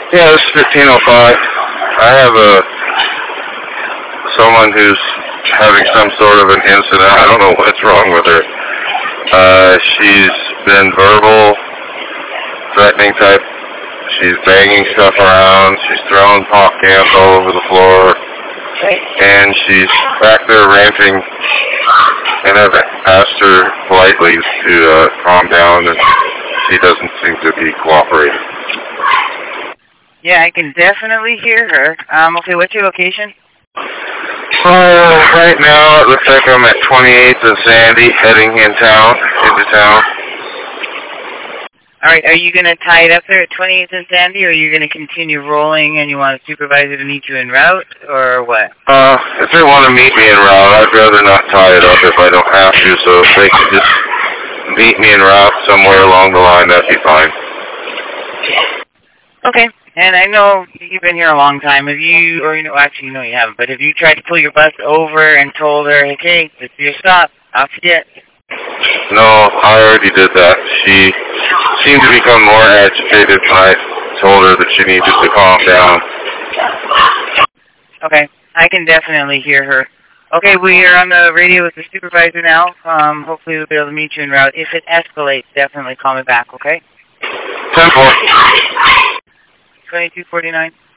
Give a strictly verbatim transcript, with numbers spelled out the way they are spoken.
Yeah, this is fifteen oh five. I have a someone who's having some sort of an incident. I don't know what's wrong with her. Uh, she's been verbal, threatening type. She's banging stuff around. She's throwing pop cans all over the floor. And she's back there ranting, and I've asked her politely to uh, calm down, and she doesn't seem to be cooperating. Yeah, I can definitely hear her. Um, okay, what's your location? Uh, right now, it looks like I'm at twenty-eighth and Sandy, heading in town, into town. All right, are you going to tie it up there at twenty-eighth and Sandy, or are you going to continue rolling and you want a supervisor to meet you en route, or what? Uh, if they want to meet me en route, I'd rather not tie it up if I don't have to, so if they could just meet me en route somewhere along the line, that'd be fine. Okay, and I know you've been here a long time. Have you, or you know, actually, no, you haven't, but have you tried to pull your bus over and told her, okay, this is your stop, off you get? No, I already did that. She seemed to become more agitated when I told her that she needed to calm down. Okay, I can definitely hear her. Okay, we are on the radio with the supervisor now. Um, hopefully we'll be able to meet you en route. If it escalates, definitely call me back, okay? ten four. twenty-two forty-nine.